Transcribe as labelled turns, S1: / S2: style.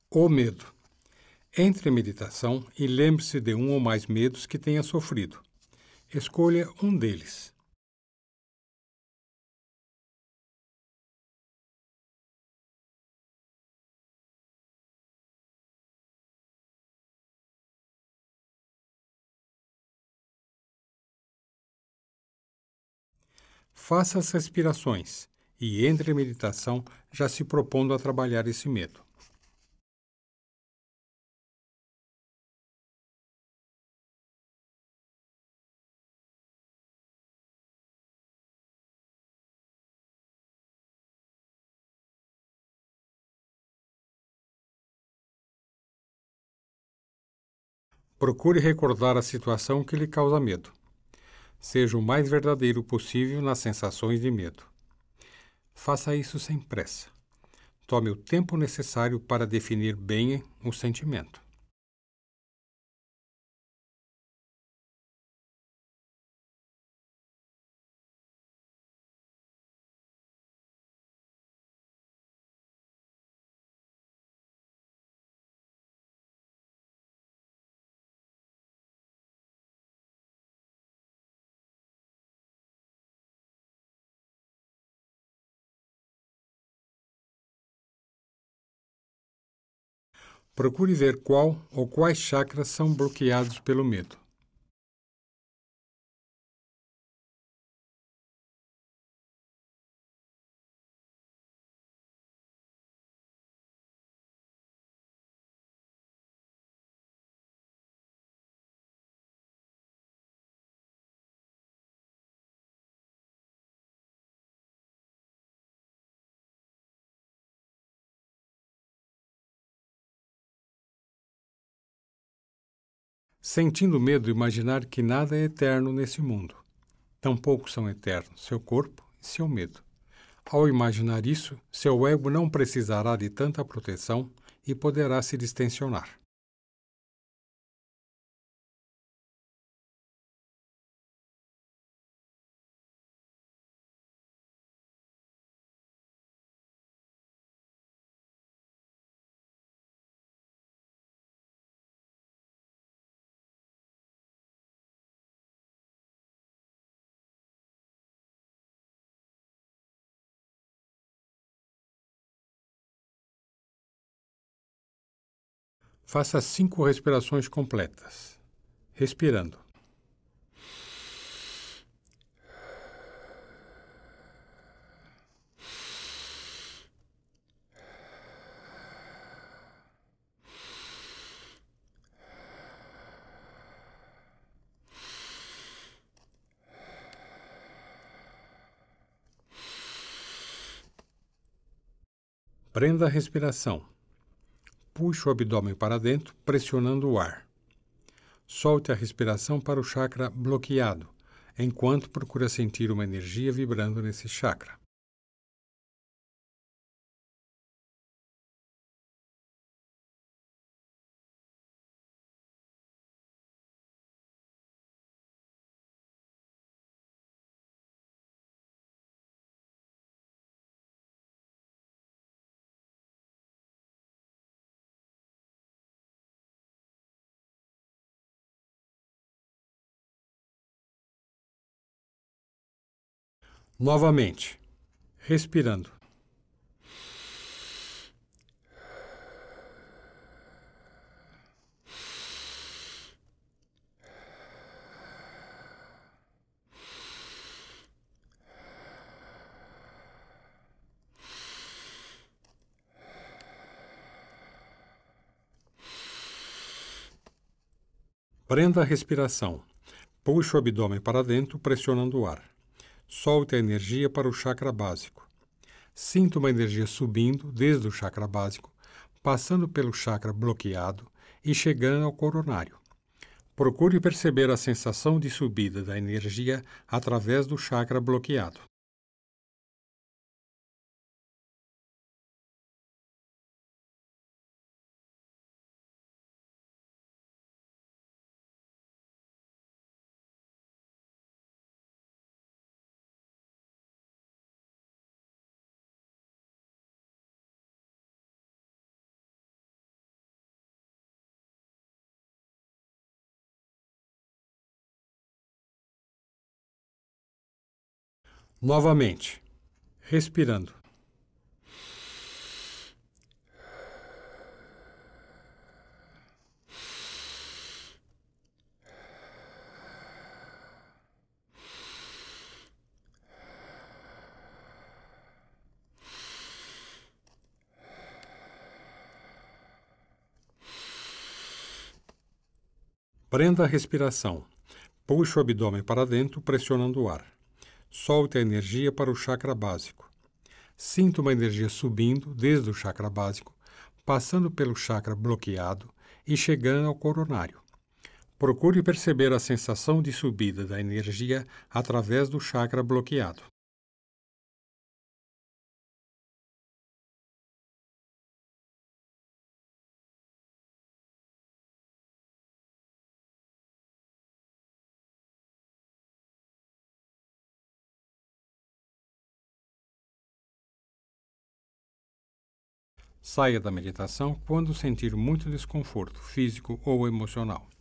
S1: O medo. Entre em meditação e lembre-se de um ou mais medos que tenha sofrido. Escolha um deles. Faça as respirações e entre em meditação já se propondo a trabalhar esse medo. Procure recordar a situação que lhe causa medo. Seja o mais verdadeiro possível nas sensações de medo. Faça isso sem pressa. Tome o tempo necessário para definir bem o sentimento. Procure ver qual ou quais chakras são bloqueados pelo medo. Sentindo medo, imaginar que nada é eterno nesse mundo. Tampouco são eternos seu corpo e seu medo. Ao imaginar isso, seu ego não precisará de tanta proteção e poderá se distensionar. Faça 5 respirações completas, respirando. Prenda a respiração. Puxe o abdômen para dentro, pressionando o ar. Solte a respiração para o chakra bloqueado, enquanto procura sentir uma energia vibrando nesse chakra. Novamente, respirando. Prenda a respiração. Puxe o abdômen para dentro, pressionando o ar. Solte a energia para o chakra básico. Sinta uma energia subindo desde o chakra básico, passando pelo chakra bloqueado e chegando ao coronário. Procure perceber a sensação de subida da energia através do chakra bloqueado. Novamente, respirando. Prenda a respiração. Puxe o abdômen para dentro, pressionando o ar. Solte a energia para o chakra básico. Sinta uma energia subindo desde o chakra básico, passando pelo chakra bloqueado e chegando ao coronário. Procure perceber a sensação de subida da energia através do chakra bloqueado. Saia da meditação quando sentir muito desconforto físico ou emocional.